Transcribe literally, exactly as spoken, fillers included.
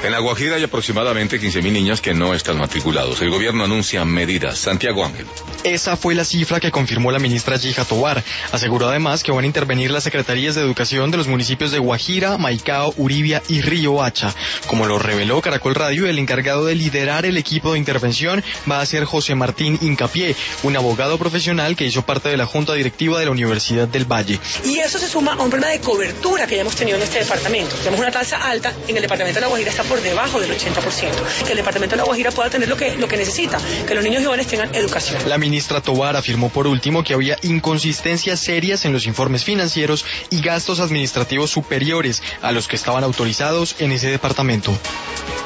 En La Guajira hay aproximadamente quince mil niños que no están matriculados. El gobierno anuncia medidas. Santiago Ángel. Esa fue la cifra que confirmó la ministra Yeija Tovar. Aseguró además que van a intervenir las secretarías de educación de los municipios de Guajira, Maicao, Uribia y Río Hacha. Como lo reveló Caracol Radio, el encargado de liderar el equipo de intervención va a ser José Martín Incapié, un abogado profesional que hizo parte de la junta directiva de la Universidad del Valle. Y eso se suma a un problema de cobertura que ya hemos tenido en este departamento. Tenemos una tasa alta, en el departamento de La Guajira está por debajo del ochenta por ciento. Que el departamento de La Guajira pueda tener lo que, lo que necesita, que los niños y jóvenes tengan educación. La ministra Tovar afirmó por último que había inconsistencias serias en los informes financieros y gastos administrativos superiores a los que estaban autorizados en ese departamento.